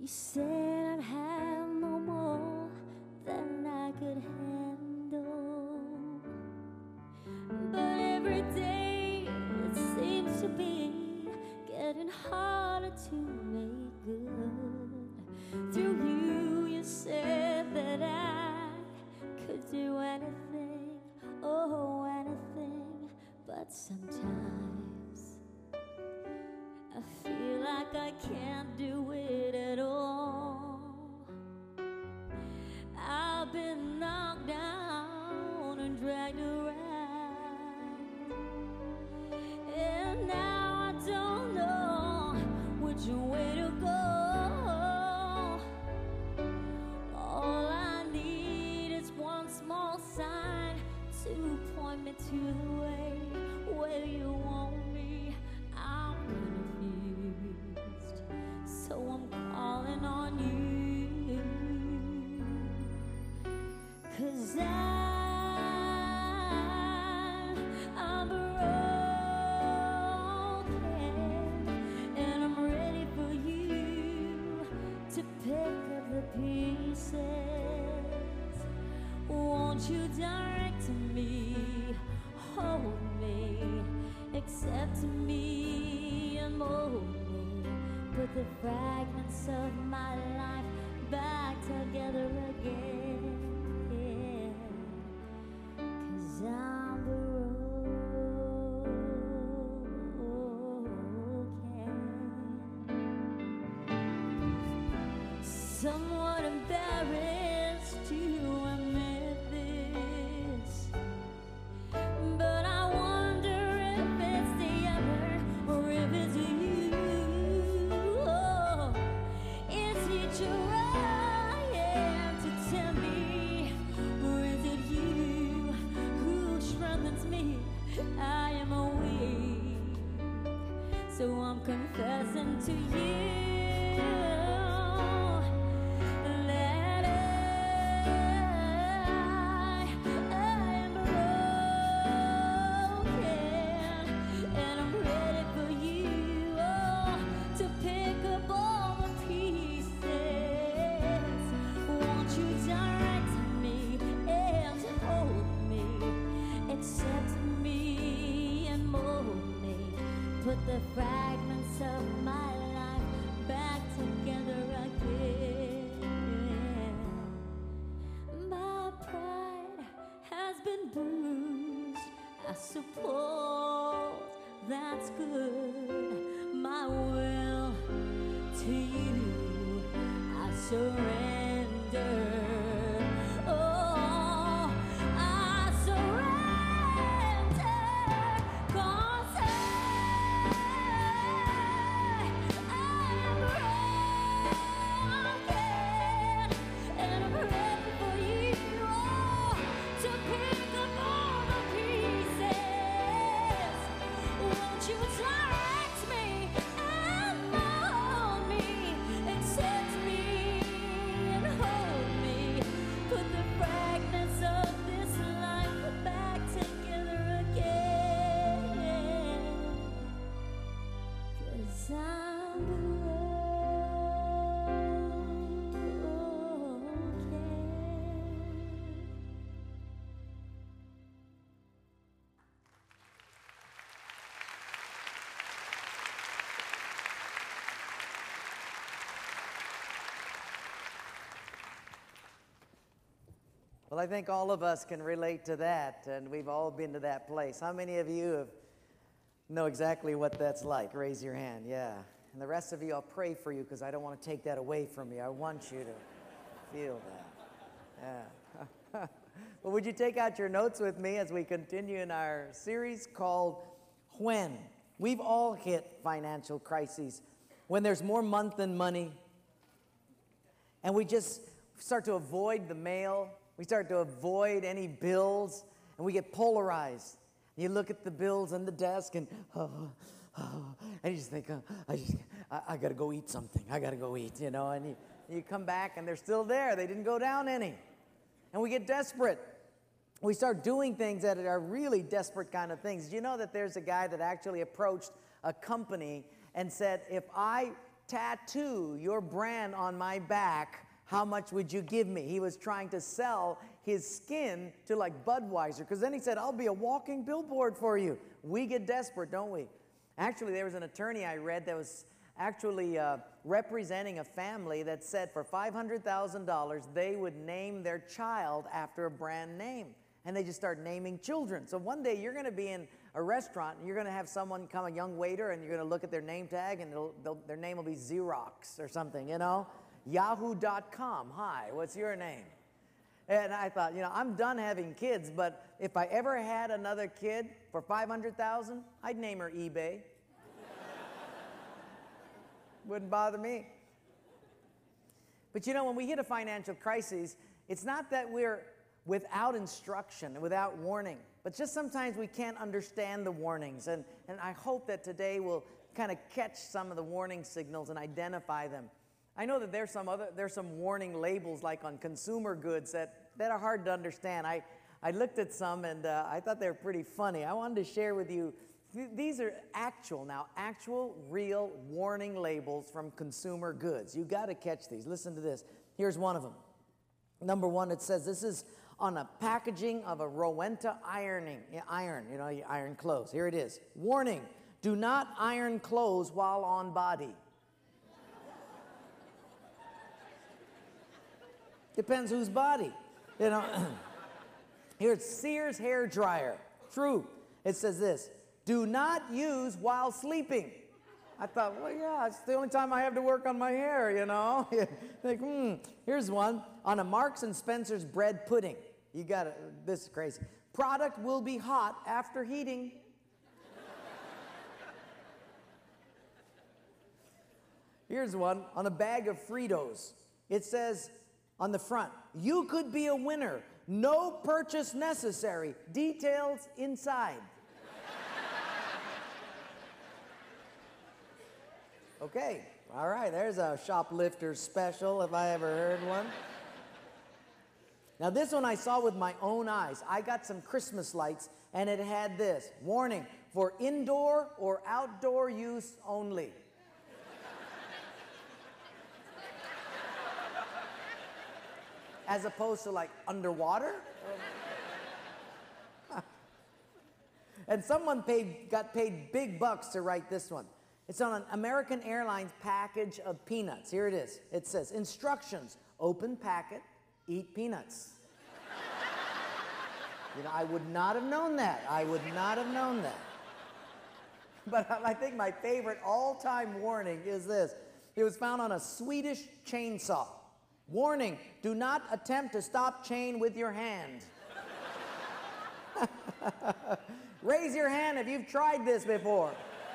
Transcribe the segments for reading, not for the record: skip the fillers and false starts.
said I'd have no more than I could handle, but every day it seems to be getting harder to make good. Through you, you said that I could do anything, oh anything, but sometimes I feel like I can't do it at all. I've been knocked down and dragged around, and now I don't know which way to go. All I need is one small sign to point me to the way where you want me. I'm confused, so I'm calling on you, 'cause I'm broken, and I'm ready for you to pick up the pieces. Won't you direct me, hold me, accept me and mold me, put the fragments of my life back together again, 'cause I'm broken. Somewhat embarrassed to admit this, but I wonder if it's the other or if it's you. Oh, is it your eye to tell me, or is it you who strengthens me? I am weak, so I'm confessing to you that I am broken, and I'm ready for you, oh, to pick up all the pieces. Won't you direct me and hold me, accept me and mold me, put the fragments of my life back together again. My pride has been bruised, I suppose that's good. My will to you I surrender. Oh, I surrender, 'cause I'm broken, and I'm ready for you, oh, to pick up all the pieces. Won't you direct me and mold me, accept me and hold me, put the fragments of this life back together again, 'cause I'm broken. Well, I think all of us can relate to that, and we've all been to that place. How many of you know exactly what that's like? Raise your hand, yeah. And the rest of you, I'll pray for you because I don't want to take that away from you. I want you to feel that. Yeah. Well, would you take out your notes with me as we continue in our series called When? We've all hit financial crises when there's more month than money, and we just start to avoid the mail. We start to avoid any bills, and we get polarized. You look at the bills on the desk, and and you just think, I got to go eat something. I got to go eat, you know. And you come back, and they're still there. They didn't go down any. And we get desperate. We start doing things that are really desperate kind of things. Do you know that there's a guy that actually approached a company and said, if I tattoo your brand on my back. How much would you give me? He was trying to sell his skin to like Budweiser, because then he said, I'll be a walking billboard for you. We get desperate, don't we? Actually, there was an attorney I read that was actually representing a family that said for $500,000 they would name their child after a brand name. And they just start naming children. So one day you're going to be in a restaurant and you're going to have someone come, a young waiter, and you're going to look at their name tag and their name will be Xerox or something, you know? Yahoo.com. Hi, what's your name? And I thought, you know, I'm done having kids, but if I ever had another kid for $500,000, I'd name her eBay. Wouldn't bother me. But you know, when we hit a financial crisis, it's not that we're without instruction and without warning, but just sometimes we can't understand the warnings. And I hope that today we'll kind of catch some of the warning signals and identify them. I know that there's some warning labels like on consumer goods that are hard to understand. I looked at some and I thought they were pretty funny. I wanted to share with you. These are actual real warning labels from consumer goods. You got to catch these. Listen to this. Here's one of them. Number one, it says this is on a packaging of a Rowenta iron, you know, you iron clothes. Here it is. Warning, do not iron clothes while on body. Depends whose body, you know. Here's Sears hair dryer. True. It says this, do not use while sleeping. I thought, well, yeah, it's the only time I have to work on my hair, you know. Like, Here's one on a Marks and Spencer's bread pudding. You got it. This is crazy. Product will be hot after heating. Here's one on a bag of Fritos. It says on the front, you could be a winner. No purchase necessary. Details inside. Okay, all right, there's a shoplifter special if I ever heard one. Now this one I saw with my own eyes. I got some Christmas lights and it had this, warning, for indoor or outdoor use only. As opposed to like underwater. And someone got paid big bucks to write this one. It's on an American Airlines package of peanuts. Here it is. It says, instructions, open packet, eat peanuts. You know, I would not have known that. I would not have known that. But I think my favorite all-time warning is this. It was found on a Swedish chainsaw. Warning, do not attempt to stop chain with your hand. Raise your hand if you've tried this before.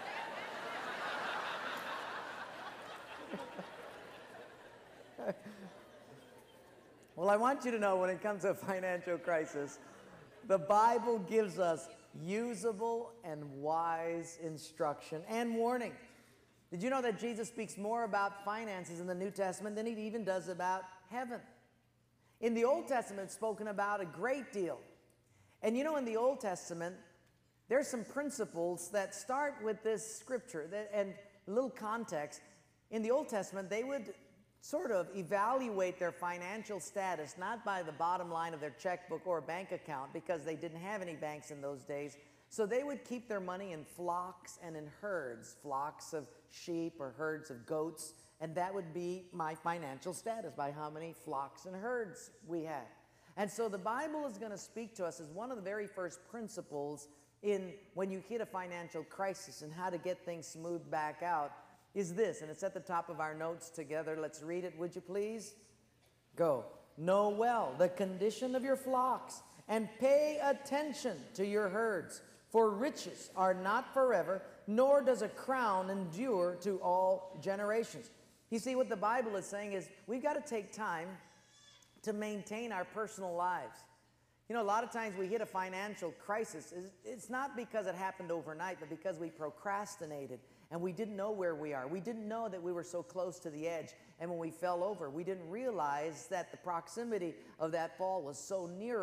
Well, I want you to know when it comes to a financial crisis, the Bible gives us usable and wise instruction and warning. Did you know that Jesus speaks more about finances in the New Testament than he even does about heaven? In the Old Testament, it's spoken about a great deal. And you know, in the Old Testament, there's some principles that start with this scripture. And a little context, in the Old Testament, they would sort of evaluate their financial status, not by the bottom line of their checkbook or bank account, because they didn't have any banks in those days. So they would keep their money in flocks and in herds, flocks of sheep or herds of goats, and that would be my financial status, by how many flocks and herds we had. And so the Bible is going to speak to us as one of the very first principles in when you hit a financial crisis and how to get things smoothed back out, is this, and it's at the top of our notes together. Let's read it, would you please? Go. Know well the condition of your flocks, and pay attention to your herds, for riches are not forever, nor does a crown endure to all generations. You see, what the Bible is saying is we've got to take time to maintain our personal lives. You know, a lot of times we hit a financial crisis. It's not because it happened overnight, but because we procrastinated. And we didn't know where we are. We didn't know that we were so close to the edge. And when we fell over, we didn't realize that the proximity of that fall was so near us.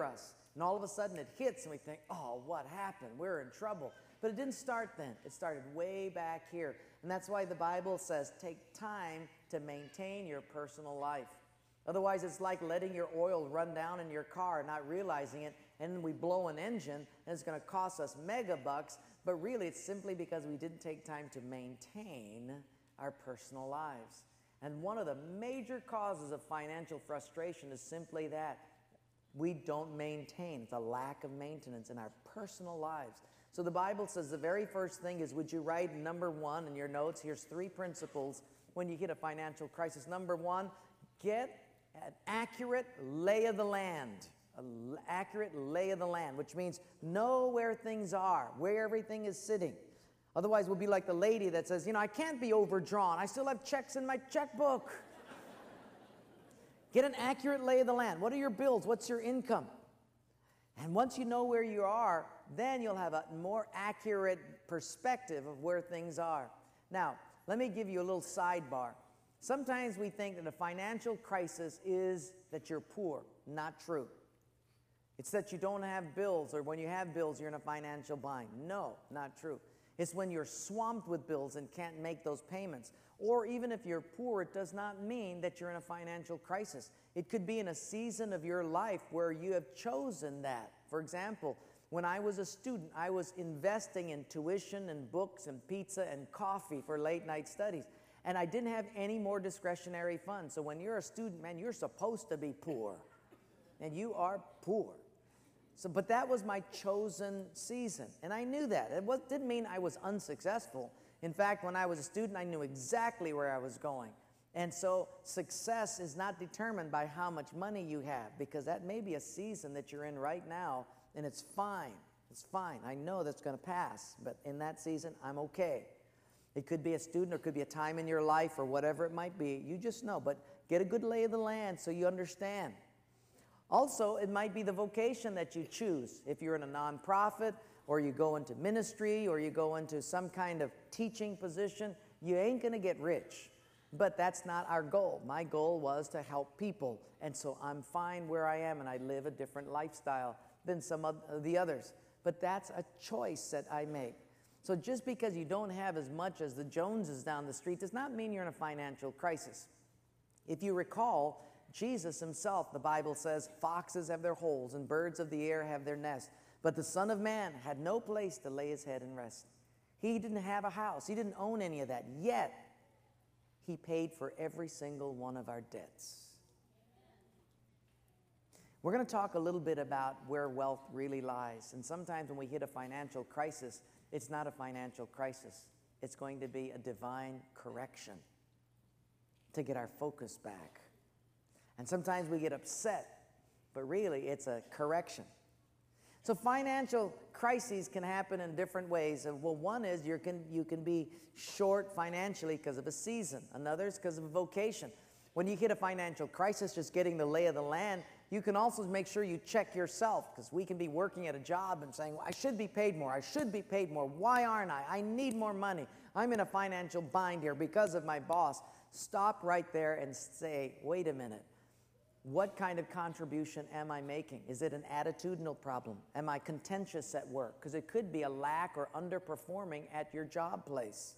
And all of a sudden it hits and we think, oh, what happened? We're in trouble. But it didn't start then. It started way back here. And that's why the Bible says take time to maintain your personal life. Otherwise, it's like letting your oil run down in your car, not realizing it, and then we blow an engine, and it's going to cost us mega bucks. But really, it's simply because we didn't take time to maintain our personal lives. And one of the major causes of financial frustration is simply that. We don't maintain. It's a lack of maintenance in our personal lives. So the Bible says the very first thing is, would you write number 1 in your notes? Here's 3 principles when you hit a financial crisis. Number 1, get an accurate lay of the land. An accurate lay of the land, which means know where things are, where everything is sitting. Otherwise, we'll be like the lady that says, I can't be overdrawn. I still have checks in my checkbook. Get an accurate lay of the land. What are your bills? What's your income? And once you know where you are, then you'll have a more accurate perspective of where things are. Now, let me give you a little sidebar. Sometimes we think that a financial crisis is that you're poor. Not true. It's that you don't have bills, or when you have bills, you're in a financial bind. No, not true. It's when you're swamped with bills and can't make those payments. Or even if you're poor, it does not mean that you're in a financial crisis. It could be in a season of your life where you have chosen that. For example, when I was a student, I was investing in tuition and books and pizza and coffee for late night studies. And I didn't have any more discretionary funds. So when you're a student, man, you're supposed to be poor. And you are poor. But that was my chosen season. And I knew that. It didn't mean I was unsuccessful. In fact, when I was a student, I knew exactly where I was going. And so success is not determined by how much money you have, because that may be a season that you're in right now, and it's fine. It's fine. I know that's going to pass, but in that season, I'm okay. It could be a student, or it could be a time in your life, or whatever it might be. You just know, but get a good lay of the land so you understand. Also, it might be the vocation that you choose. If you're in a nonprofit, or you go into ministry, or you go into some kind of teaching position, you ain't going to get rich. But that's not our goal. My goal was to help people. And so I'm fine where I am, and I live a different lifestyle than some of the others. But that's a choice that I make. So just because you don't have as much as the Joneses down the street does not mean you're in a financial crisis. If you recall, Jesus himself, the Bible says, foxes have their holes and birds of the air have their nests. But the Son of Man had no place to lay his head and rest. He didn't have a house. He didn't own any of that. Yet, he paid for every single one of our debts. We're going to talk a little bit about where wealth really lies. And sometimes when we hit a financial crisis, it's not a financial crisis. It's going to be a divine correction to get our focus back. And sometimes we get upset, but really it's a correction. So financial crises can happen in different ways. Well, one is you can be short financially because of a season. Another is because of a vocation. When you hit a financial crisis, just getting the lay of the land, you can also make sure you check yourself, because we can be working at a job and saying, well, I should be paid more. I should be paid more. Why aren't I? I need more money. I'm in a financial bind here because of my boss. Stop right there and say, wait a minute. What kind of contribution am I making? Is it an attitudinal problem? Am I contentious at work? Because it could be a lack or underperforming at your job place.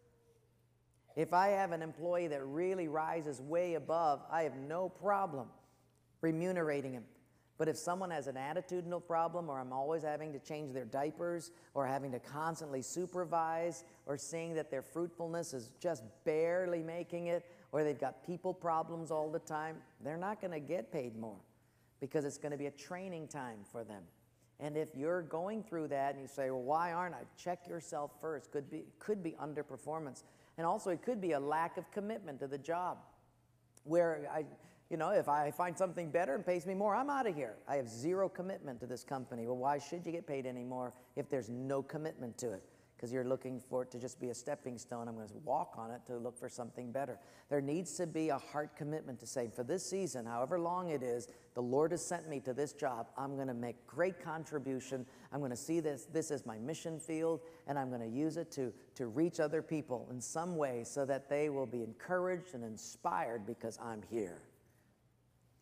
If I have an employee that really rises way above, I have no problem remunerating him. But if someone has an attitudinal problem, or I'm always having to change their diapers, or having to constantly supervise, or seeing that their fruitfulness is just barely making it, or they've got people problems all the time, they're not going to get paid more, because it's going to be a training time for them. And if you're going through that and you say, well, why aren't I? Check yourself first. Could be underperformance. And also it could be a lack of commitment to the job, where if I find something better and pays me more, I'm out of here. I have zero commitment to this company. Well, why should you get paid any more if there's no commitment to it? Because you're looking for it to just be a stepping stone. I'm going to walk on it to look for something better. There needs to be a heart commitment to say, for this season, however long it is, the Lord has sent me to this job. I'm going to make great contribution. I'm going to see this as my mission field, and I'm going to use it to reach other people in some way so that they will be encouraged and inspired because I'm here.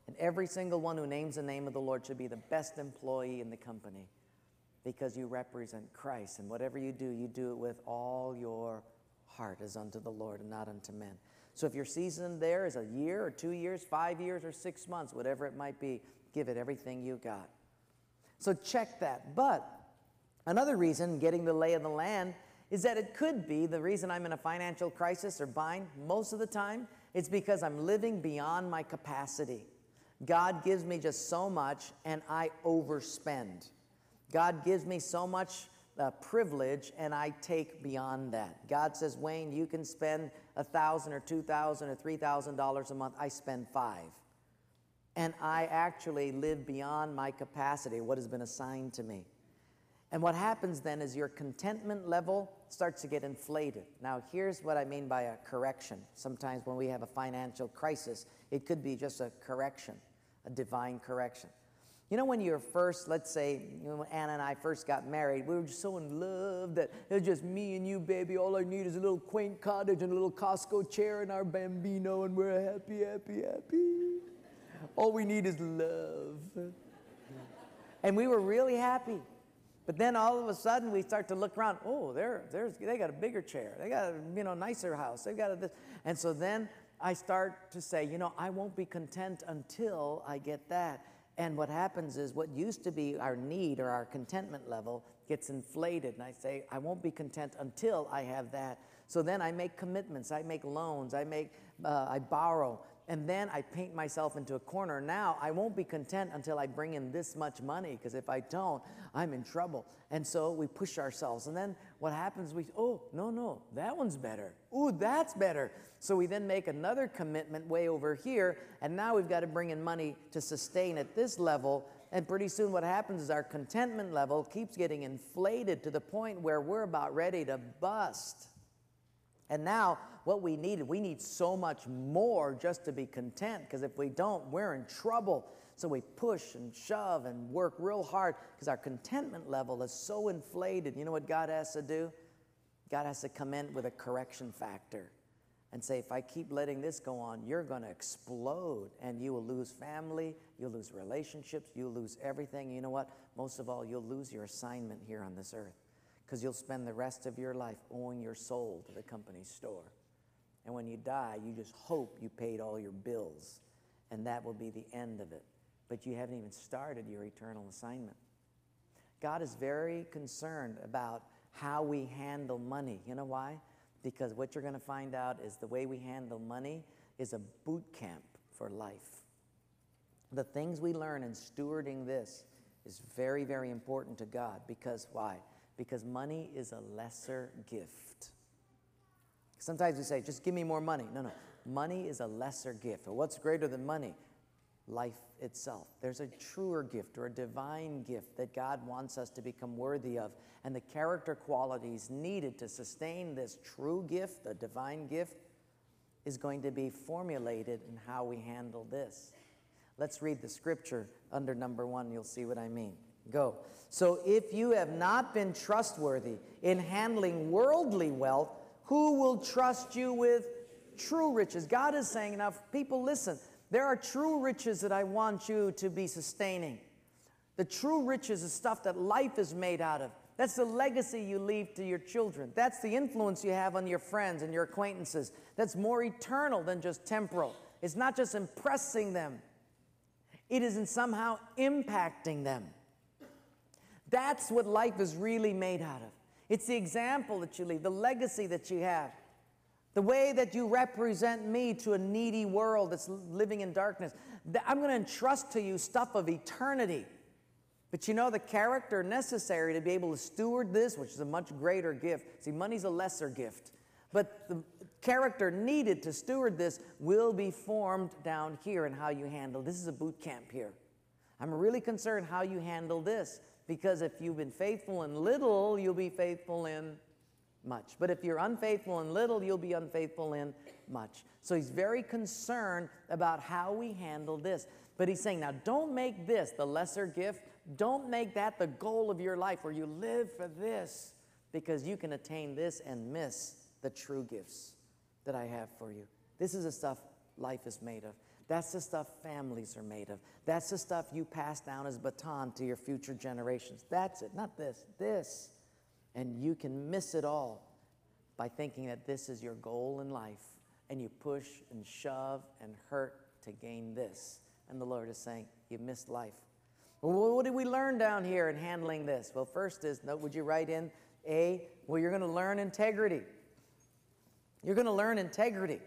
And every single one who names the name of the Lord should be the best employee in the company, because you represent Christ. And whatever you do it with all your heart as unto the Lord and not unto men. So if your season there is a year or 2 years, 5 years or 6 months, whatever it might be, give it everything you got. So check that. But another reason, getting the lay of the land, is that it could be the reason I'm in a financial crisis or bind most of the time. It's because I'm living beyond my capacity. God gives me just so much and I overspend. God gives me so much privilege and I take beyond that. God says, Wayne, you can spend $1,000 or $2,000 or $3,000 a month. I spend $5,000. And I actually live beyond my capacity, what has been assigned to me. And what happens then is your contentment level starts to get inflated. Now, here's what I mean by a correction. Sometimes when we have a financial crisis, it could be just a correction, a divine correction. You know, when you're first, let's say, when Anna and I first got married, we were just so in love that it was just me and you, baby. All I need is a little quaint cottage and a little Costco chair and our Bambino, and we're happy, happy, happy. All we need is love. And we were really happy. But then all of a sudden we start to look around. Oh, they got a bigger chair. They got a nicer house. They got this. And so then I start to say, I won't be content until I get that. And what happens is what used to be our need or our contentment level gets inflated. And I say, I won't be content until I have that. So then I make commitments. I make loans. I borrow. And then I paint myself into a corner. Now, I won't be content until I bring in this much money, because if I don't, I'm in trouble. And so we push ourselves. And then what happens, no, that one's better. Ooh, that's better. So we then make another commitment way over here, and now we've got to bring in money to sustain at this level. And pretty soon what happens is our contentment level keeps getting inflated to the point where we're about ready to bust. And now what we need so much more just to be content, because if we don't, we're in trouble. So we push and shove and work real hard because our contentment level is so inflated. You know what God has to do? God has to come in with a correction factor and say, if I keep letting this go on, you're going to explode, and you will lose family, you'll lose relationships, you'll lose everything. You know what? Most of all, you'll lose your assignment here on this earth, because you'll spend the rest of your life owing your soul to the company store. And when you die, you just hope you paid all your bills, and that will be the end of it. But you haven't even started your eternal assignment. God is very concerned about how we handle money. You know why? Because what you're going to find out is the way we handle money is a boot camp for life. The things we learn in stewarding this is very, very important to God. Because why? Because money is a lesser gift. Sometimes we say, just give me more money. No. Money is a lesser gift. Well, what's greater than money? Life itself. There's a truer gift or a divine gift that God wants us to become worthy of. And the character qualities needed to sustain this true gift, the divine gift, is going to be formulated in how we handle this. Let's read the scripture under number 1. You'll see what I mean. Go. So if you have not been trustworthy in handling worldly wealth, who will trust you with true riches? God is saying, now, people, listen. There are true riches that I want you to be sustaining. The true riches is stuff that life is made out of. That's the legacy you leave to your children. That's the influence you have on your friends and your acquaintances. That's more eternal than just temporal. It's not just impressing them. It is in somehow impacting them. That's what life is really made out of. It's the example that you leave, the legacy that you have, the way that you represent me to a needy world that's living in darkness. I'm going to entrust to you stuff of eternity. But you know the character necessary to be able to steward this, which is a much greater gift. See, money's a lesser gift. But the character needed to steward this will be formed down here in how you handle. This is a boot camp here. I'm really concerned how you handle this. Because if you've been faithful in little, you'll be faithful in much. But if you're unfaithful in little, you'll be unfaithful in much. So he's very concerned about how we handle this. But he's saying, now don't make this the lesser gift. Don't make that the goal of your life where you live for this, because you can attain this and miss the true gifts that I have for you. This is the stuff life is made of. That's the stuff families are made of. That's the stuff you pass down as baton to your future generations. That's it, not this, this. And you can miss it all by thinking that this is your goal in life, and you push and shove and hurt to gain this. And the Lord is saying, you missed life. Well, what did we learn down here in handling this? Well, first is, would you write in A? Well, you're going to learn integrity. You're going to learn integrity.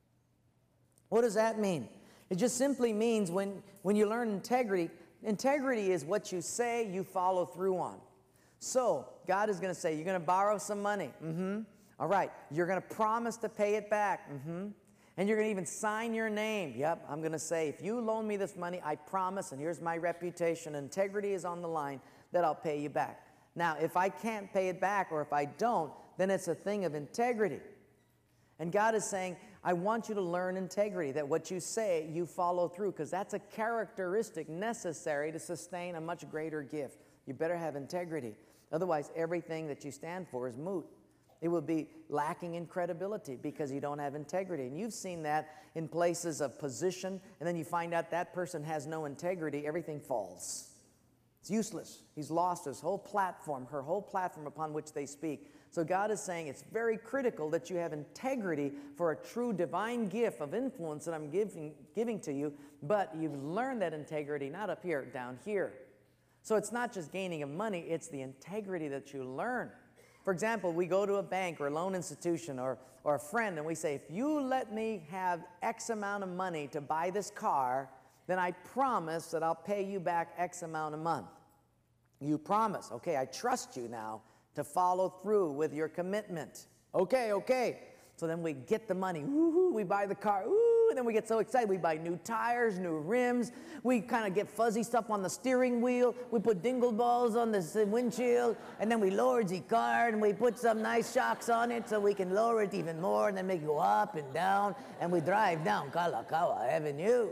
What does that mean? It just simply means when you learn integrity, integrity is what you say you follow through on. So, God is going to say, you're going to borrow some money. All right. You're going to promise to pay it back. And you're going to even sign your name. Yep, I'm going to say, if you loan me this money, I promise, and here's my reputation, integrity is on the line, that I'll pay you back. Now, if I can't pay it back, or if I don't, then it's a thing of integrity. And God is saying, I want you to learn integrity, that what you say, you follow through, because that's a characteristic necessary to sustain a much greater gift. You better have integrity. Otherwise, everything that you stand for is moot. It will be lacking in credibility because you don't have integrity. And you've seen that in places of position, and then you find out that person has no integrity, everything falls. It's useless. He's lost his whole platform, her whole platform upon which they speak. So God is saying it's very critical that you have integrity for a true divine gift of influence that I'm giving to you, but you've learned that integrity not up here, down here. So it's not just gaining of money, it's the integrity that you learn. For example, we go to a bank or a loan institution or a friend and we say, if you let me have X amount of money to buy this car, then I promise that I'll pay you back X amount a month. You promise. Okay, I trust you now to follow through with your commitment. Okay. So then we get the money. Woo-hoo, we buy the car. Ooh, and then we get so excited. We buy new tires, new rims. We kind of get fuzzy stuff on the steering wheel. We put dingle balls on the windshield. And then we lower the car and we put some nice shocks on it so we can lower it even more and then make it go up and down. And we drive down Kalakaua Avenue.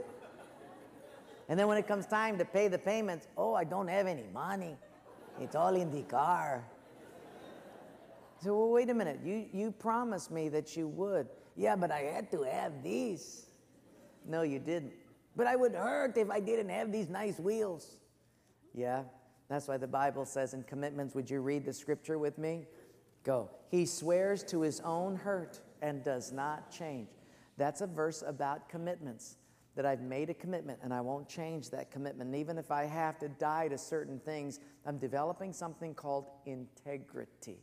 And then when it comes time to pay the payments, oh, I don't have any money. It's all in the car. So, well, wait a minute. You promised me that you would. Yeah, but I had to have these. No, you didn't. But I would hurt if I didn't have these nice wheels. Yeah, that's why the Bible says in commitments, would you read the scripture with me? Go. He swears to his own hurt and does not change. That's a verse about commitments, that I've made a commitment and I won't change that commitment. And even if I have to die to certain things, I'm developing something called integrity.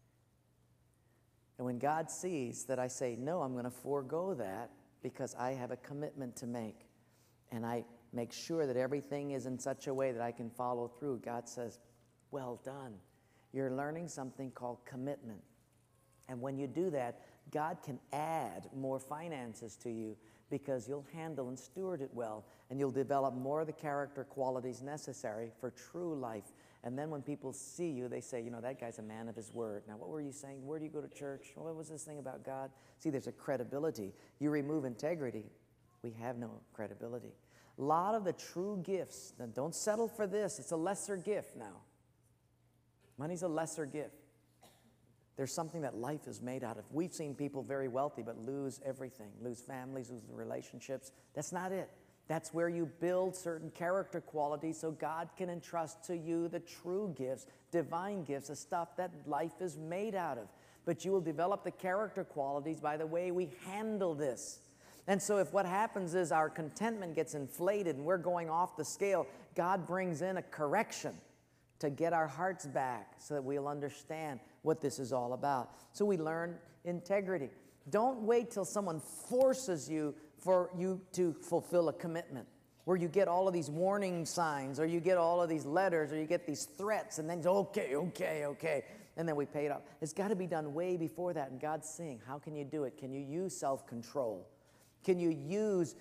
And when God sees that I say, no, I'm going to forego that because I have a commitment to make, and I make sure that everything is in such a way that I can follow through, God says, well done. You're learning something called commitment. And when you do that, God can add more finances to you because you'll handle and steward it well, and you'll develop more of the character qualities necessary for true life. And then when people see you, they say, you know, that guy's a man of his word. Now, what were you saying? Where do you go to church? What was this thing about God? See, there's a credibility. You remove integrity, we have no credibility. A lot of the true gifts, now don't settle for this. It's a lesser gift now. Money's a lesser gift. There's something that life is made out of. We've seen people very wealthy but lose everything, lose families, lose relationships. That's not it. That's where you build certain character qualities so God can entrust to you the true gifts, divine gifts, the stuff that life is made out of. But you will develop the character qualities by the way we handle this. And so if what happens is our contentment gets inflated and we're going off the scale, God brings in a correction to get our hearts back so that we'll understand what this is all about. So we learn integrity. Don't wait till someone forces you for you to fulfill a commitment, where you get all of these warning signs, or you get all of these letters, or you get these threats, and then okay, and then we pay it off. It's got to be done way before that, and God's saying, how can you do it? Can you use self-control? Can you use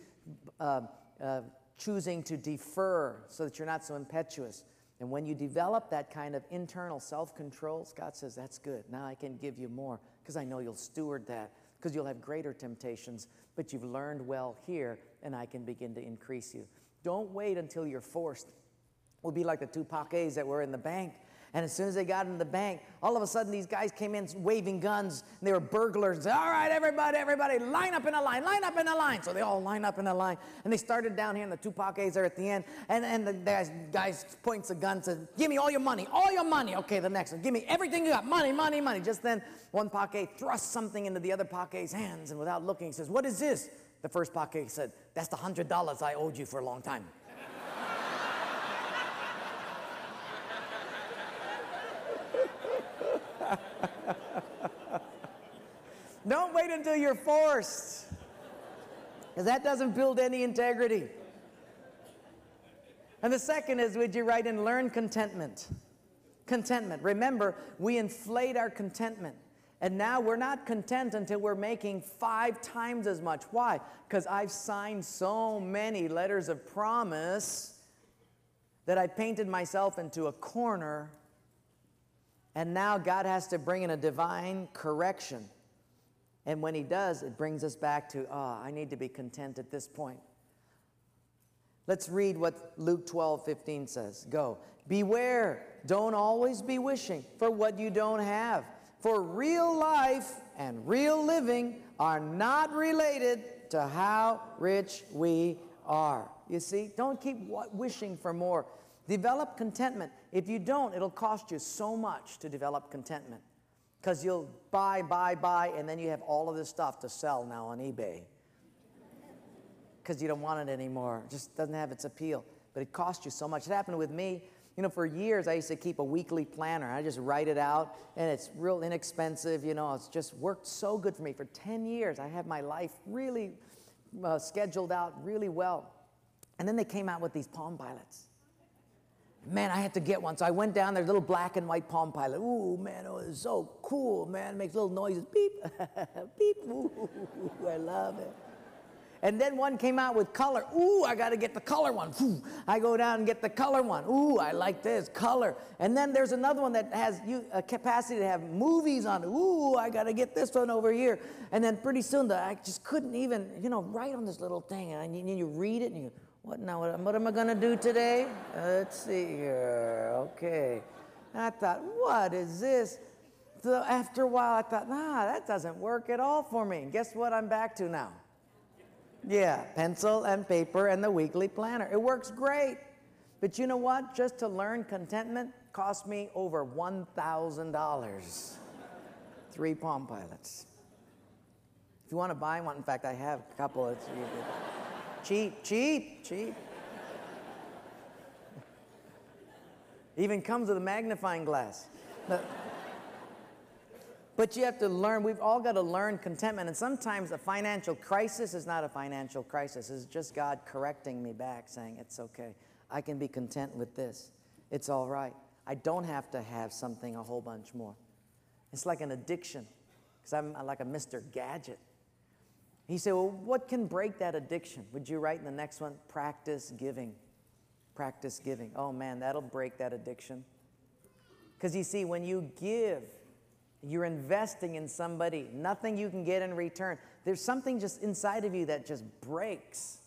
choosing to defer so that you're not so impetuous? And when you develop that kind of internal self-control, God says, that's good. Now I can give you more because I know you'll steward that, because you'll have greater temptations, but you've learned well here, and I can begin to increase you. Don't wait until you're forced. We'll be like the two Paquets that were in the bank, And as soon as they got in the bank, all of a sudden these guys came in waving guns, and they were burglars. All right, everybody, line up in a line. So they all line up in a line, and they started down here, and the two paques are at the end, and the guys points a gun, says, give me all your money. Okay, the next one, give me everything you got, money. Just then, one paque thrusts something into the other paque's hands, and without looking, he says, what is this? The first paque said, that's the $100 I owed you for a long time. Don't wait until you're forced, because that doesn't build any integrity. And the second is, would you write in learn contentment? Contentment. Remember, we inflate our contentment. And now we're not content until we're making 5 times as much. Why? Because I've signed so many letters of promise that I painted myself into a corner. And now God has to bring in a divine correction. And when he does, it brings us back to, I need to be content at this point. Let's read what Luke 12:15 says. Go. Beware, don't always be wishing for what you don't have. For real life and real living are not related to how rich we are. You see, don't keep wishing for more. Develop contentment. If you don't, it'll cost you so much to develop contentment. Because you'll buy, and then you have all of this stuff to sell now on eBay. Because you don't want it anymore. It just doesn't have its appeal. But it costs you so much. It happened with me. You know, for years I used to keep a weekly planner. I just write it out, and it's real inexpensive. You know, it's just worked so good for me. For 10 years, I have my life really scheduled out really well. And then they came out with these Palm Pilots. Man, I had to get one. So I went down there, little black and white Palm Pilot. Ooh, man, it was so cool, man. It makes little noises. Beep, beep. Ooh, I love it. And then one came out with color. Ooh, I got to get the color one. Ooh, I go down and get the color one. Ooh, I like this, color. And then there's another one that has a capacity to have movies on it. Ooh, I got to get this one over here. And then pretty soon, I just couldn't even, write on this little thing. And you read it, and you go, what now? What am I going to do today? Let's see here. Okay. And I thought, what is this? So after a while, I thought, that doesn't work at all for me. And guess what I'm back to now? Yeah, pencil and paper and the weekly planner. It works great. But you know what? Just to learn contentment cost me over $1,000. 3 Palm Pilots. If you want to buy one, in fact, I have a couple. It's cheap. Even comes with a magnifying glass. But you have to learn, we've all got to learn contentment. And sometimes a financial crisis is not a financial crisis. It's just God correcting me back, saying, it's okay. I can be content with this. It's all right. I don't have to have something a whole bunch more. It's like an addiction, because I'm like a Mr. Gadget. He said, well, what can break that addiction? Would you write in the next one? Practice giving. Practice giving. Oh, man, that'll break that addiction. Because you see, when you give, you're investing in somebody. Nothing you can get in return. There's something just inside of you that just breaks.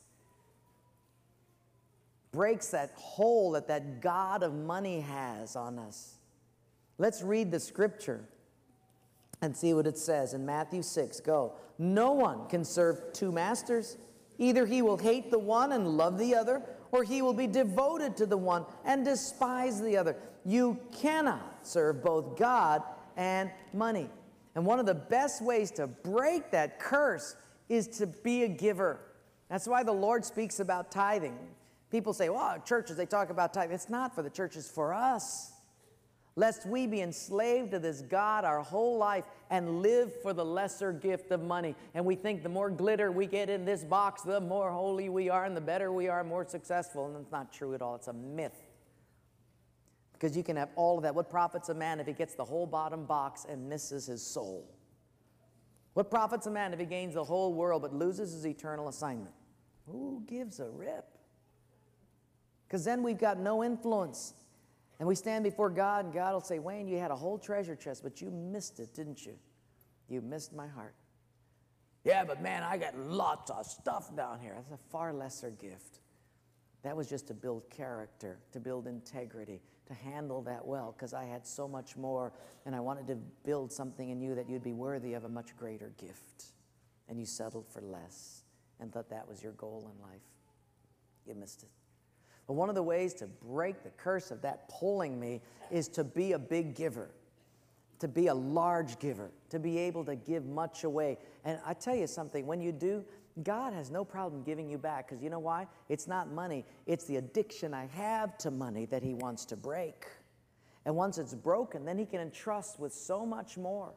Breaks that hole that God of money has on us. Let's read the scripture and see what it says in Matthew 6. Go. No one can serve 2 masters. Either he will hate the one and love the other, or he will be devoted to the one and despise the other. You cannot serve both God and money. And one of the best ways to break that curse is to be a giver. That's why the Lord speaks about tithing. People say, well, churches, they talk about tithing. It's not for the churches, for us. Lest we be enslaved to this God our whole life and live for the lesser gift of money. And we think the more glitter we get in this box, the more holy we are and the better we are, more successful. And it's not true at all. It's a myth. Because you can have all of that. What profits a man if he gets the whole bottom box and misses his soul? What profits a man if he gains the whole world but loses his eternal assignment? Who gives a rip? Because then we've got no influence. And we stand before God, and God will say, Wayne, you had a whole treasure chest, but you missed it, didn't you? You missed my heart. Yeah, but man, I got lots of stuff down here. That's a far lesser gift. That was just to build character, to build integrity, to handle that well because I had so much more and I wanted to build something in you that you'd be worthy of a much greater gift. And you settled for less and thought that was your goal in life. You missed it. But one of the ways to break the curse of that pulling me is to be a big giver, to be a large giver, to be able to give much away. And I tell you something, when you do, God has no problem giving you back because you know why? It's not money. It's the addiction I have to money that he wants to break. And once it's broken, then he can entrust with so much more.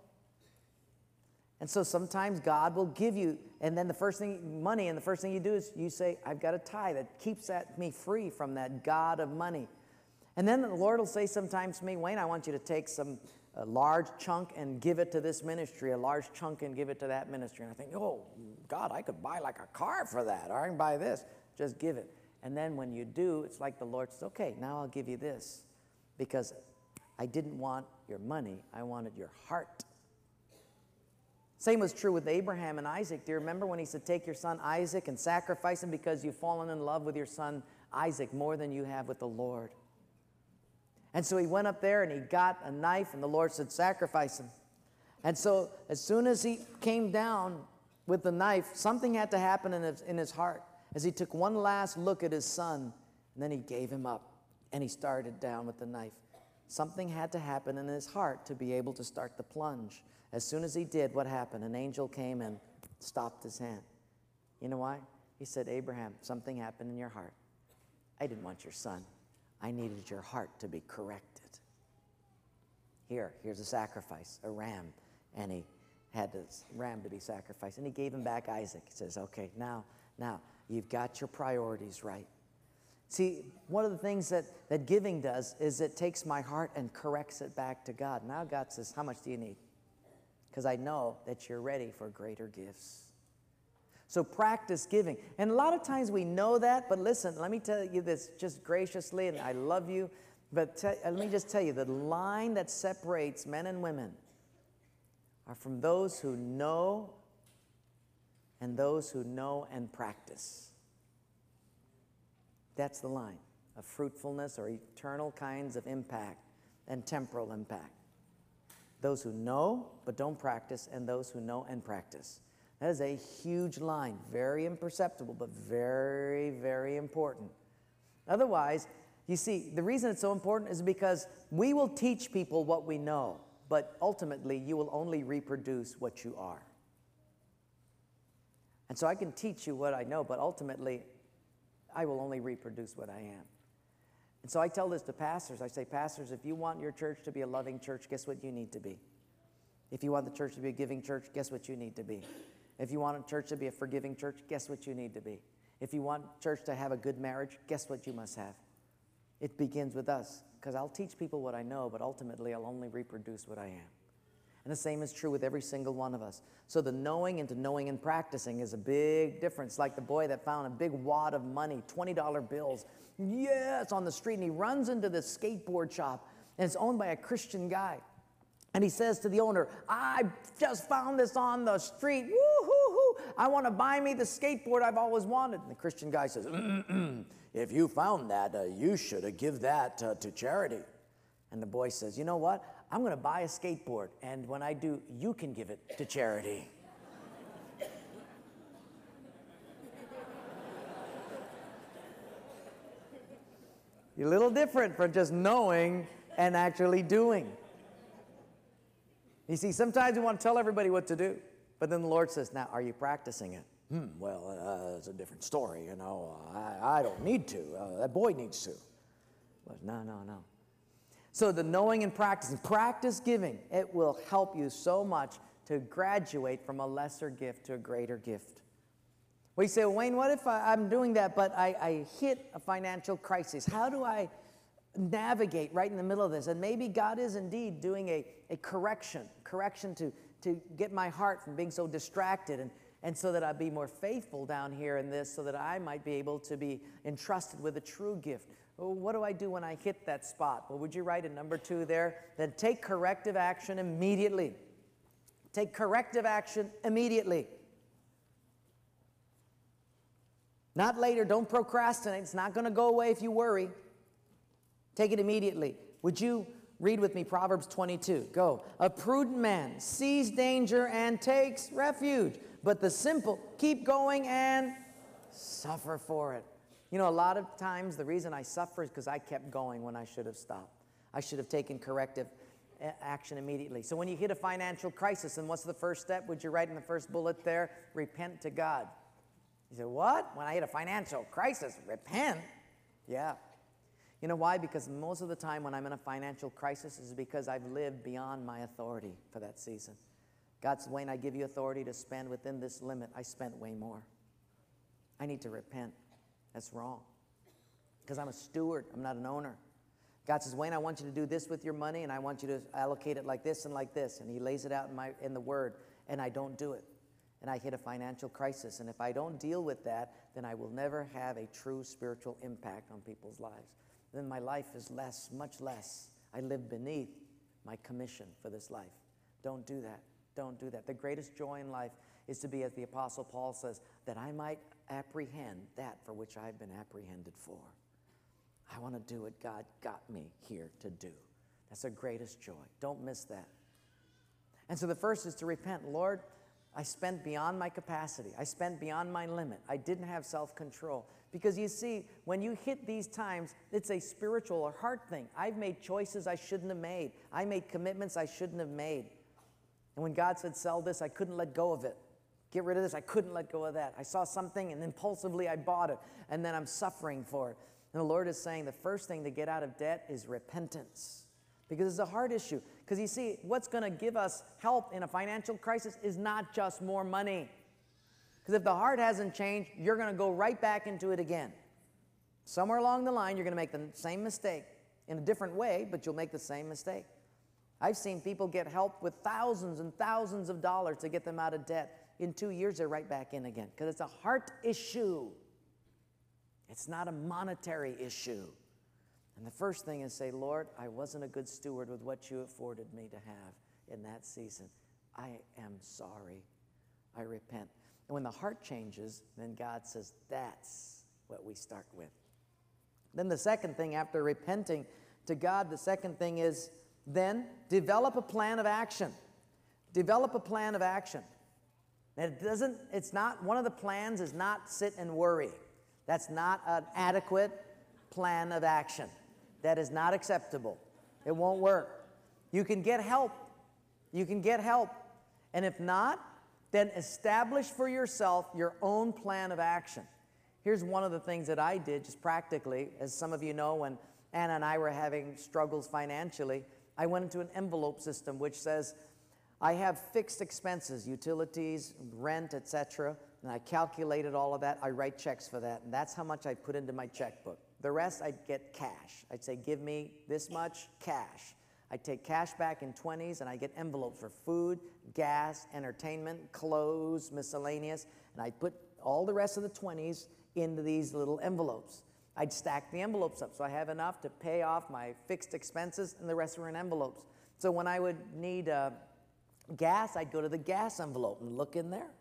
And so sometimes God will give you, and then the first thing you do is you say, I've got a tie that keeps me free from that God of money. And then the Lord will say sometimes to me, Wayne, I want you to take a large chunk and give it to this ministry, a large chunk and give it to that ministry. And I think, oh, God, I could buy like a car for that, or I can buy this. Just give it. And then when you do, it's like the Lord says, okay, now I'll give you this. Because I didn't want your money, I wanted your heart. Same was true with Abraham and Isaac. Do you remember when he said, take your son Isaac and sacrifice him because you've fallen in love with your son Isaac more than you have with the Lord? And so he went up there and he got a knife and the Lord said, sacrifice him. And so as soon as he came down with the knife, something had to happen in his heart as he took one last look at his son and then he gave him up and he started down with the knife. Something had to happen in his heart to be able to start the plunge. As soon as he did, what happened? An angel came and stopped his hand. You know why? He said, Abraham, something happened in your heart. I didn't want your son. I needed your heart to be corrected. Here's a sacrifice, a ram. And he had this ram to be sacrificed. And he gave him back Isaac. He says, okay, now, you've got your priorities right. See, one of the things that giving does is it takes my heart and corrects it back to God. Now God says, how much do you need? Because I know that you're ready for greater gifts. So practice giving. And a lot of times we know that, but listen, let me tell you this just graciously, and I love you, but let me just tell you, the line that separates men and women are from those who know and those who know and practice. That's the line of fruitfulness or eternal kinds of impact and temporal impact. Those who know but don't practice, and those who know and practice. That is a huge line, very imperceptible, but very, very important. Otherwise, you see, the reason it's so important is because we will teach people what we know, but ultimately you will only reproduce what you are. And so I can teach you what I know, but ultimately I will only reproduce what I am. And so I tell this to pastors. I say, pastors, if you want your church to be a loving church, guess what you need to be? If you want the church to be a giving church, guess what you need to be? If you want a church to be a forgiving church, guess what you need to be? If you want church to have a good marriage, guess what you must have? It begins with us, because I'll teach people what I know, but ultimately I'll only reproduce what I am. And the same is true with every single one of us. So the knowing into knowing and practicing is a big difference. Like the boy that found a big wad of money, $20 bills. Yes, on the street. And he runs into this skateboard shop. And it's owned by a Christian guy. And he says to the owner, I just found this on the street. Woo-hoo-hoo. I want to buy me the skateboard I've always wanted. And the Christian guy says, if you found that, you should give that to charity. And the boy says, you know what? I'm going to buy a skateboard, and when I do, you can give it to charity. You're a little different from just knowing and actually doing. You see, sometimes we want to tell everybody what to do, but then the Lord says, now, are you practicing it? Well, it's a different story, you know. I don't need to. That boy needs to. But no. So the knowing and practicing, practice giving, it will help you so much to graduate from a lesser gift to a greater gift. Well, you say, well, Wayne, what if I'm doing that, but I hit a financial crisis? How do I navigate right in the middle of this? And maybe God is indeed doing a correction to get my heart from being so distracted and so that I'd be more faithful down here in this so that I might be able to be entrusted with a true gift. Well, what do I do when I hit that spot? Well, would you write in number 2 there? Then take corrective action immediately. Take corrective action immediately. Not later. Don't procrastinate. It's not going to go away if you worry. Take it immediately. Would you read with me Proverbs 22? Go. A prudent man sees danger and takes refuge, but the simple keep going and suffer for it. You know, a lot of times the reason I suffer is because I kept going when I should have stopped. I should have taken corrective action immediately. So when you hit a financial crisis, and what's the first step? Would you write in the first bullet there? Repent to God. You say, what? When I hit a financial crisis, repent? Yeah. You know why? Because most of the time when I'm in a financial crisis is because I've lived beyond my authority for that season. God's Wayne, I give you authority to spend within this limit. I spent way more. I need to repent. That's wrong. Because I'm a steward. I'm not an owner. God says, Wayne, I want you to do this with your money, and I want you to allocate it like this and like this. And he lays it out in the Word, and I don't do it. And I hit a financial crisis. And if I don't deal with that, then I will never have a true spiritual impact on people's lives. Then my life is less, much less. I live beneath my commission for this life. Don't do that. Don't do that. The greatest joy in life is to be, as the Apostle Paul says, that I might apprehend that for which I've been apprehended for. I want to do what God got me here to do. That's the greatest joy. Don't miss that. And so the first is to repent. Lord, I spent beyond my capacity. I spent beyond my limit. I didn't have self-control. Because you see, when you hit these times, it's a spiritual or heart thing. I've made choices I shouldn't have made. I made commitments I shouldn't have made. And when God said, sell this, I couldn't let go of it. Get rid of this, I couldn't let go of that. I saw something and impulsively I bought it. And then I'm suffering for it. And the Lord is saying the first thing to get out of debt is repentance. Because it's a hard issue. Because you see, what's going to give us help in a financial crisis is not just more money. Because if the heart hasn't changed, you're going to go right back into it again. Somewhere along the line, you're going to make the same mistake in a different way, but you'll make the same mistake. I've seen people get help with thousands and thousands of dollars to get them out of debt. In 2 years, they're right back in again. Because it's a heart issue. It's not a monetary issue. And the first thing is say, Lord, I wasn't a good steward with what you afforded me to have in that season. I am sorry. I repent. And when the heart changes, then God says, that's what we start with. Then the second thing, after repenting to God, the second thing is then develop a plan of action. Develop a plan of action. And it's not, one of the plans is not sit and worry. That's not an adequate plan of action. That is not acceptable. It won't work. You can get help. You can get help. And if not, then establish for yourself your own plan of action. Here's one of the things that I did just practically. As some of you know, when Anna and I were having struggles financially, I went into an envelope system which says, I have fixed expenses, utilities, rent, etc., and I calculated all of that. I write checks for that, and that's how much I put into my checkbook. The rest, I'd get cash. I'd say, give me this much cash. I'd take cash back in 20s, and I'd get envelopes for food, gas, entertainment, clothes, miscellaneous, and I'd put all the rest of the 20s into these little envelopes. I'd stack the envelopes up, so I have enough to pay off my fixed expenses, and the rest were in envelopes. So when I would need gas, I'd go to the gas envelope and look in there.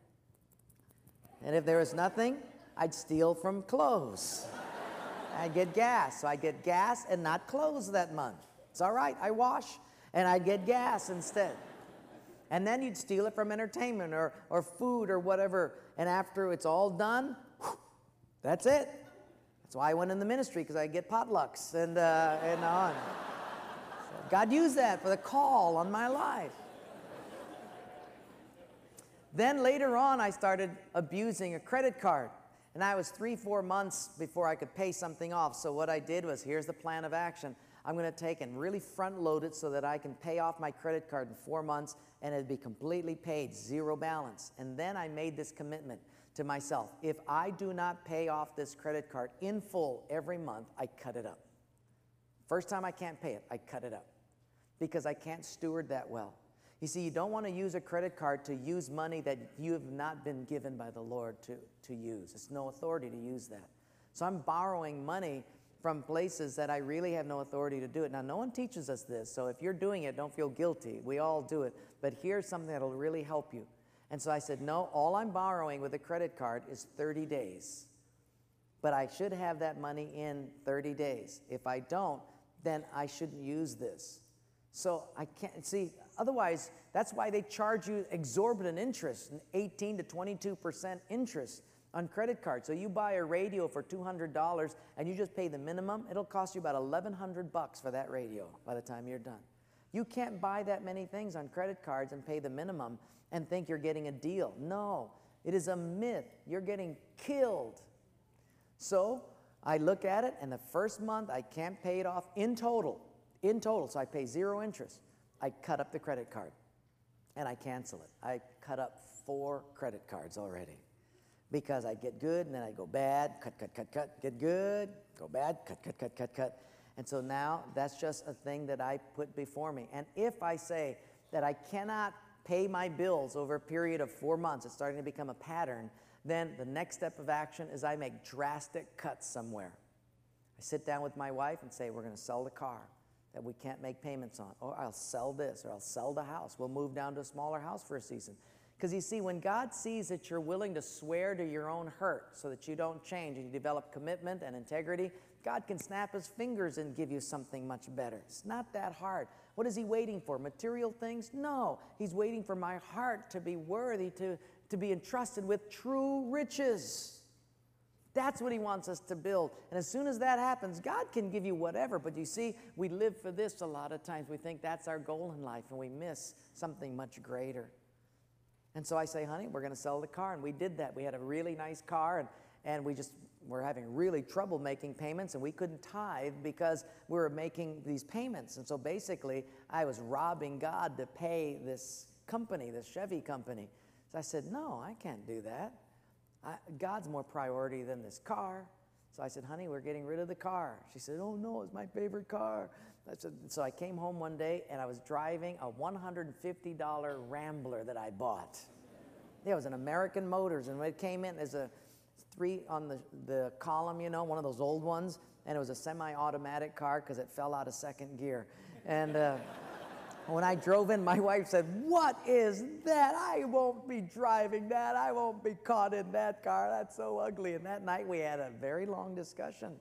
And if there was nothing, I'd steal from clothes. I'd get gas. So I'd get gas and not clothes that month. It's all right, I wash, and I'd get gas instead. And then you'd steal it from entertainment or food or whatever. And after it's all done, that's it. That's why I went in the ministry, because I get potlucks and on. So God used that for the call on my life. Then later on, I started abusing a credit card. And I was 3-4 months before I could pay something off. So what I did was, here's the plan of action. I'm going to take and really front load it so that I can pay off my credit card in 4 months and it'd be completely paid, zero balance. And then I made this commitment to myself. If I do not pay off this credit card in full every month, I cut it up. First time I can't pay it, I cut it up. Because I can't steward that well. You see, you don't want to use a credit card to use money that you have not been given by the Lord to use. It's no authority to use that. So I'm borrowing money from places that I really have no authority to do it. Now, no one teaches us this, so if you're doing it, don't feel guilty. We all do it. But here's something that will really help you. And so I said, no, all I'm borrowing with a credit card is 30 days. But I should have that money in 30 days. If I don't, then I shouldn't use this. So I can't, see, otherwise, that's why they charge you exorbitant interest, 18 to 22% interest on credit cards. So you buy a radio for $200 and you just pay the minimum, it'll cost you about $1,100 for that radio by the time you're done. You can't buy that many things on credit cards and pay the minimum and think you're getting a deal. No, it is a myth. You're getting killed. So I look at it, and the first month I can't pay it off in total, so I pay 0 interest. I cut up the credit card, and I cancel it. I cut up 4 credit cards already because I get good, and then I go bad, cut, get good, go bad, cut. And so now that's just a thing that I put before me. And if I say that I cannot pay my bills over a period of 4 months, it's starting to become a pattern, then the next step of action is I make drastic cuts somewhere. I sit down with my wife and say, we're going to sell the car that we can't make payments on, or I'll sell this, or I'll sell the house. We'll move down to a smaller house for a season. Because you see, when God sees that you're willing to swear to your own hurt so that you don't change and you develop commitment and integrity, God can snap his fingers and give you something much better. It's not that hard. What is he waiting for? Material things? No. He's waiting for my heart to be worthy to be entrusted with true riches. That's what he wants us to build. And as soon as that happens, God can give you whatever. But you see, we live for this a lot of times. We think that's our goal in life, and we miss something much greater. And so I say, honey, we're going to sell the car. And we did that. We had a really nice car, and we just were having really trouble making payments, and we couldn't tithe because we were making these payments. And so basically, I was robbing God to pay this company, this Chevy company. So I said, no, I can't do that. God's more priority than this car. So I said, honey, we're getting rid of the car. She said, oh, no, it's my favorite car. So I came home one day, and I was driving a $150 Rambler that I bought. Yeah, it was an American Motors, and when it came in, there's a 3 on the column, you know, one of those old ones, and it was a semi-automatic car because it fell out of second gear. And when I drove in, my wife said, what is that? I won't be driving that. I won't be caught in that car. That's so ugly. And that night we had a very long discussion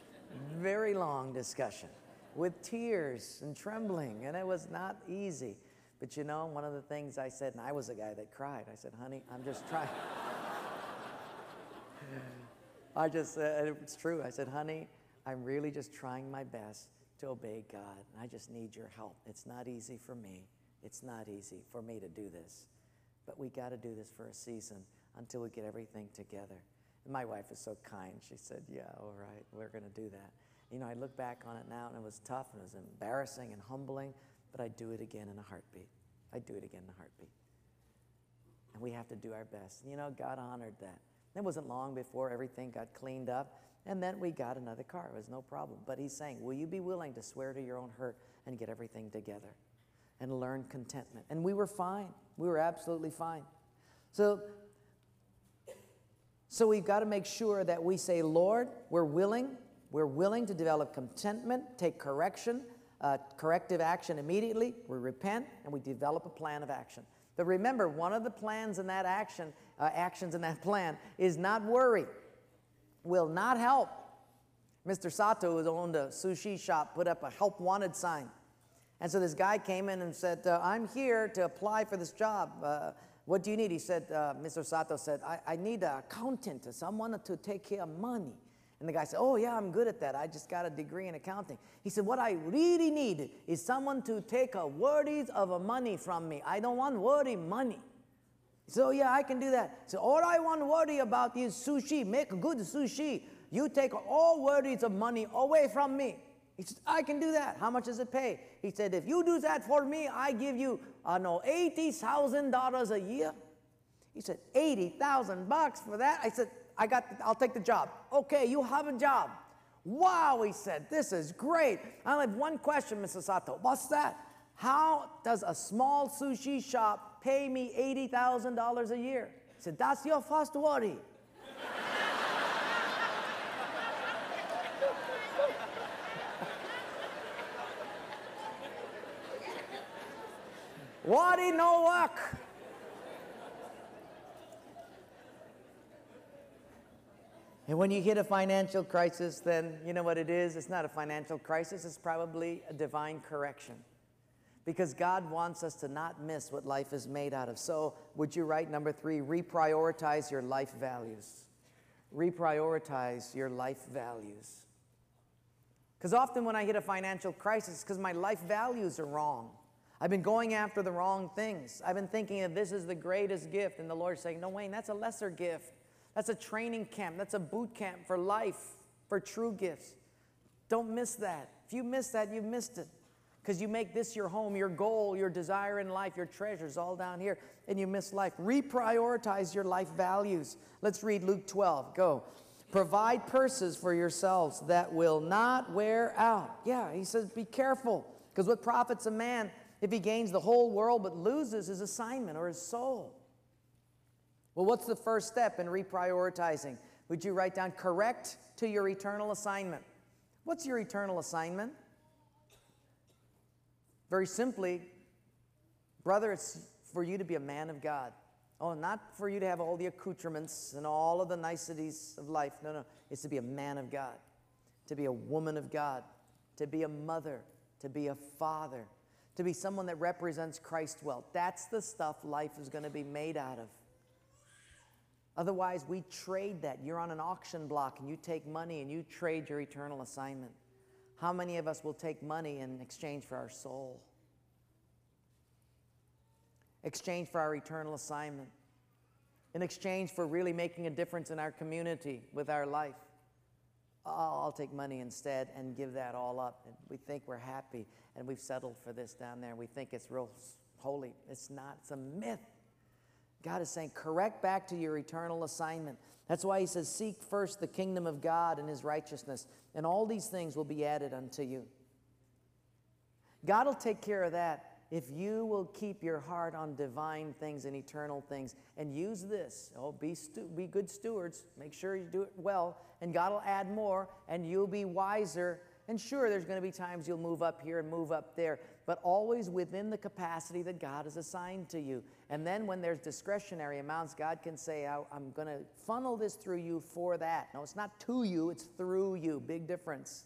with tears and trembling, and it was not easy. But you know, one of the things I said, and I was the guy that cried, I said, honey, I'm just trying. It's true. I said, honey, I'm really just trying my best to obey God. And I just need your help. It's not easy for me. It's not easy for me to do this. But we got to do this for a season until we get everything together. And my wife is so kind. She said, yeah, all right, we're going to do that. You know, I look back on it now, and it was tough, and it was embarrassing and humbling, but I'd do it again in a heartbeat. I'd do it again in a heartbeat. And we have to do our best. You know, God honored that. It wasn't long before everything got cleaned up, and then we got another car. It was no problem. But he's saying, will you be willing to swear to your own hurt and get everything together and learn contentment? And we were fine. We were absolutely fine. So we've got to make sure that we say, Lord, we're willing to develop contentment, take corrective action immediately. We repent, and we develop a plan of action. But remember, one of the plans in that actions in that plan is not worry. Will not help. Mr. Sato, who owned a sushi shop, put up a help wanted sign. And so this guy came in and said, I'm here to apply for this job. What do you need? He said, Mr. Sato said, I need an accountant, someone to take care of money. And the guy said, oh, yeah, I'm good at that. I just got a degree in accounting. He said, what I really need is someone to take a worries of money from me. I don't want worry money. So, yeah, I can do that. So all I want to worry about is sushi. Make good sushi. You take all worries of money away from me. He said, I can do that. How much does it pay? He said, if you do that for me, I give you, $80,000 a year. He said, $80,000 for that? I said, I'll take the job. Okay, you have a job. Wow, he said, this is great. I have one question, Mr. Sato. What's that? How does a small sushi shop pay me $80,000 a year? He said, that's your first worry. Worry, no work. And when you hit a financial crisis, then you know what it is? It's not a financial crisis, it's probably a divine correction. Because God wants us to not miss what life is made out of. So, would you write number 3, reprioritize your life values. Reprioritize your life values. Because often when I hit a financial crisis, it's because my life values are wrong. I've been going after the wrong things. I've been thinking that this is the greatest gift, and the Lord's saying, no, Wayne, that's a lesser gift. That's a training camp. That's a boot camp for life, for true gifts. Don't miss that. If you miss that, you've missed it. Because you make this your home, your goal, your desire in life, your treasures all down here, and you miss life. Reprioritize your life values. Let's read Luke 12. Go. Provide purses for yourselves that will not wear out. Yeah, he says be careful. Because what profits a man if he gains the whole world but loses his assignment or his soul? Well, what's the first step in reprioritizing? Would you write down correct to your eternal assignment? What's your eternal assignment? Very simply, brother, it's for you to be a man of God. Oh, not for you to have all the accoutrements and all of the niceties of life. No, no. It's to be a man of God, to be a woman of God, to be a mother, to be a father, to be someone that represents Christ well. That's the stuff life is going to be made out of. Otherwise, we trade that. You're on an auction block and you take money and you trade your eternal assignment. How many of us will take money in exchange for our soul? Exchange for our eternal assignment. In exchange for really making a difference in our community with our life. Oh, I'll take money instead and give that all up. And we think we're happy and we've settled for this down there. We think it's real holy. It's not. It's a myth. God is saying, correct back to your eternal assignment. That's why he says, seek first the kingdom of God and his righteousness, and all these things will be added unto you. God will take care of that if you will keep your heart on divine things and eternal things and use this. Oh, be good stewards. Make sure you do it well, and God will add more, and you'll be wiser. And sure, there's going to be times you'll move up here and move up there, but always within the capacity that God has assigned to you. And then when there's discretionary amounts, God can say, I'm going to funnel this through you for that. No, it's not to you, it's through you. Big difference.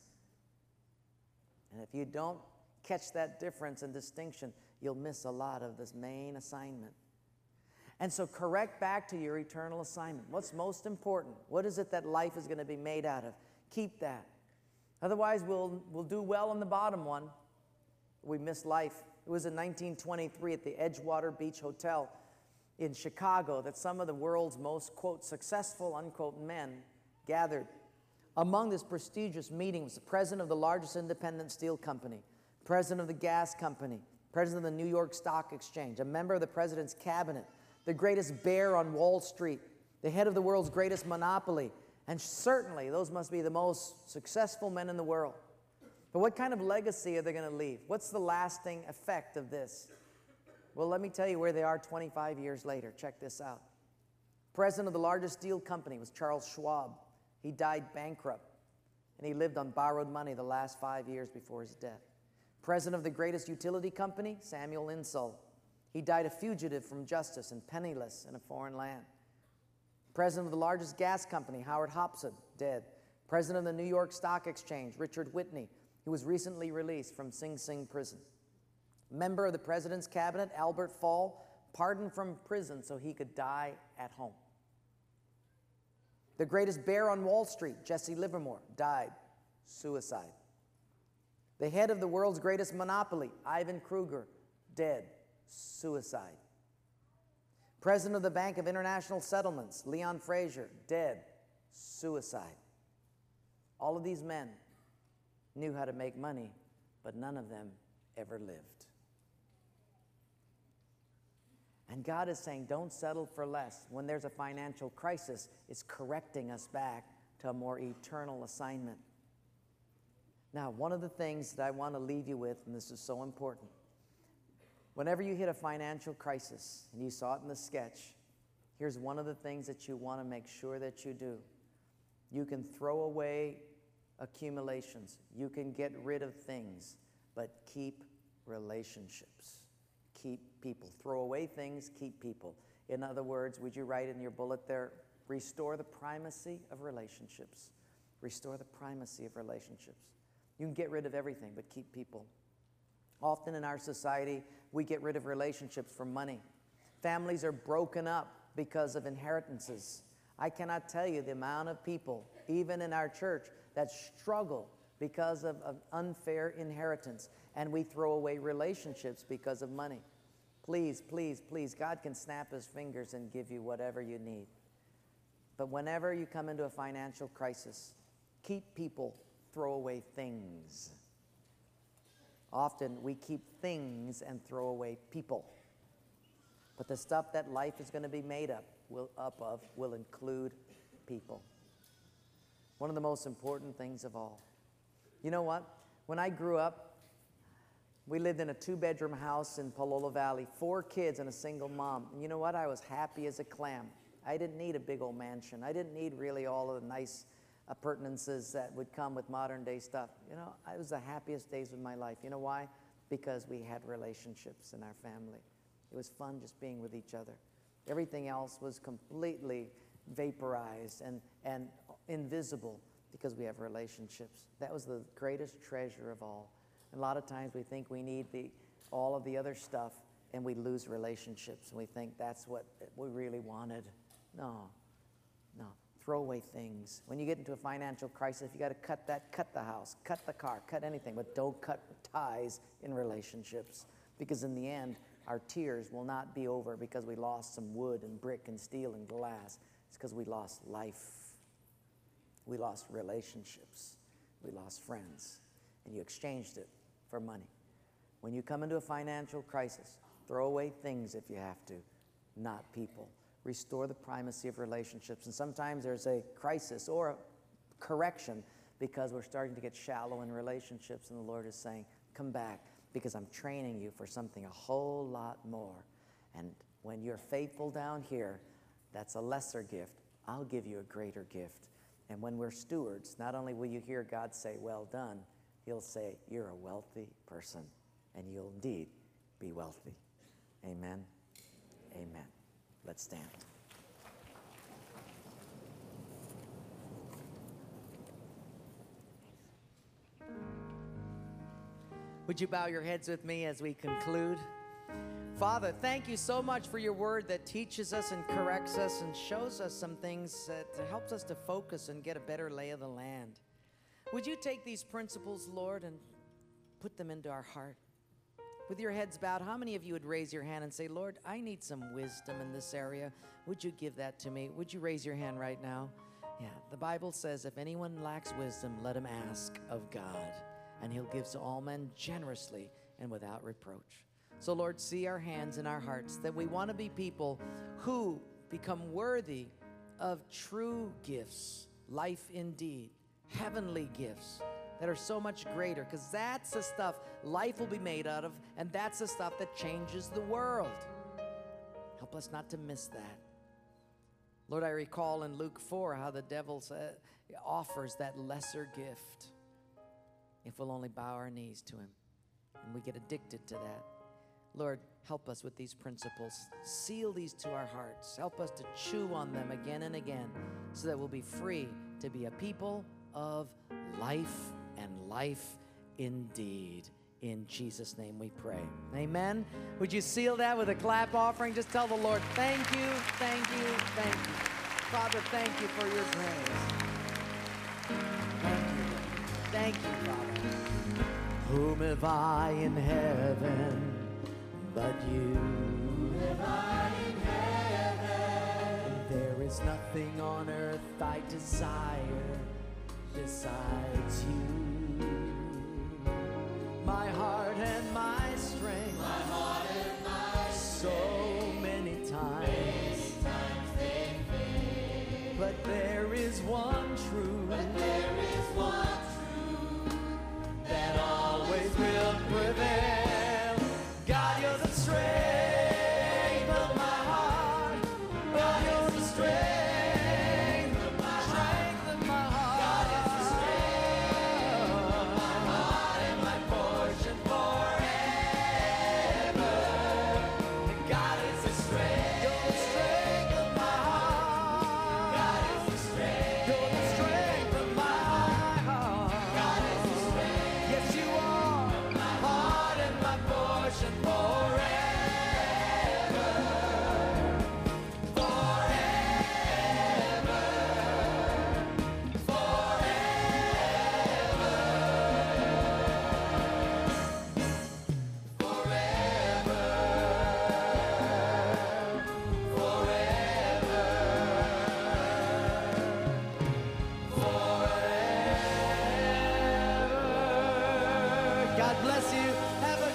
And if you don't catch that difference and distinction, you'll miss a lot of this main assignment. And so correct back to your eternal assignment. What's most important? What is it that life is going to be made out of? Keep that. Otherwise, we'll do well on the bottom one. We miss life. It was in 1923 at the Edgewater Beach Hotel in Chicago that some of the world's most, quote, successful, unquote, men gathered. Among this prestigious meeting was the president of the largest independent steel company, president of the gas company, president of the New York Stock Exchange, a member of the president's cabinet, the greatest bear on Wall Street, the head of the world's greatest monopoly, and certainly those must be the most successful men in the world. But what kind of legacy are they going to leave? What's the lasting effect of this? Well, let me tell you where they are 25 years later. Check this out. President of the largest steel company was Charles Schwab. He died bankrupt, and he lived on borrowed money the last 5 years before his death. President of the greatest utility company, Samuel Insull. He died a fugitive from justice and penniless in a foreign land. President of the largest gas company, Howard Hobson, dead. President of the New York Stock Exchange, Richard Whitney, who was recently released from Sing Sing prison. Member of the president's cabinet, Albert Fall, pardoned from prison so he could die at home. The greatest bear on Wall Street, Jesse Livermore, died, suicide. The head of the world's greatest monopoly, Ivan Kruger, dead, suicide. President of the Bank of International Settlements, Leon Fraser, dead, suicide. All of these men knew how to make money, but none of them ever lived. And God is saying, don't settle for less. When there's a financial crisis, it's correcting us back to a more eternal assignment. Now, one of the things that I want to leave you with, and this is so important, whenever you hit a financial crisis, and you saw it in the sketch, here's one of the things that you want to make sure that you do. You can throw away accumulations. You can get rid of things, but keep relationships. Keep people. Throw away things, keep people. In other words, would you write in your bullet there, Restore the primacy of relationships. Restore the primacy of relationships. You can get rid of everything, but keep people. Often in our society, we get rid of relationships for money. Families are broken up because of inheritances. I cannot tell you the amount of people, even in our church, that struggle because of unfair inheritance. And we throw away relationships because of money. Please, please, please, God can snap his fingers and give you whatever you need. But whenever you come into a financial crisis, keep people, throw away things. Often we keep things and throw away people. But the stuff that life is going to be made up of will include people. One of the most important things of all. You know what? When I grew up, we lived in a 2-bedroom house in Palolo Valley, 4 kids and a single mom. And you know what? I was happy as a clam. I didn't need a big old mansion. I didn't need really all of the nice appurtenances that would come with modern day stuff. You know, it was the happiest days of my life. You know why? Because we had relationships in our family. It was fun just being with each other. Everything else was completely vaporized and invisible because we have relationships. That was the greatest treasure of all. And a lot of times we think we need all of the other stuff and we lose relationships and we think that's what we really wanted. No. Throw away things. When you get into a financial crisis, if you got to cut the house, cut the car, cut anything, but don't cut ties in relationships. Because in the end, our tears will not be over because we lost some wood and brick and steel and glass. It's because we lost life. We lost relationships. We lost friends. And you exchanged it for money. When you come into a financial crisis, throw away things if you have to, not people. Restore the primacy of relationships. And sometimes there's a crisis or a correction because we're starting to get shallow in relationships, and the Lord is saying, come back because I'm training you for something a whole lot more. And when you're faithful down here, that's a lesser gift. I'll give you a greater gift. And when we're stewards, not only will you hear God say, well done, he'll say, you're a wealthy person, and you'll indeed be wealthy. Amen. Amen. Let's stand. Would you bow your heads with me as we conclude? Father, thank you so much for your word that teaches us and corrects us and shows us some things that helps us to focus and get a better lay of the land. Would you take these principles, Lord, and put them into our heart? With your heads bowed, how many of you would raise your hand and say, Lord, I need some wisdom in this area. Would you give that to me? Would you raise your hand right now? Yeah, the Bible says if anyone lacks wisdom, let him ask of God, and he'll give to all men generously and without reproach. So, Lord, see our hands and our hearts, that we want to be people who become worthy of true gifts, life indeed, heavenly gifts that are so much greater, because that's the stuff life will be made out of, and that's the stuff that changes the world. Help us not to miss that. Lord, I recall in Luke 4 how the devil offers that lesser gift if we'll only bow our knees to him, and we get addicted to that. Lord, help us with these principles. Seal these to our hearts. Help us to chew on them again and again so that we'll be free to be a people of life and life indeed. In Jesus' name we pray. Amen. Would you seal that with a clap offering? Just tell the Lord, thank you, thank you, thank you. Father, thank you for your grace. Thank you, Father. Whom have I in heaven but you? Whom have I in heaven? There is nothing on earth I desire besides you. My heart and my strength, my heart and my strength, so many times they fail. But there is one truth, that always will prevail. God, you're the strength of my heart. God, you're the strength of my heart. God is the strength of my heart and my portion forever. God is the strength, you're the strength of my heart. God bless you. Have a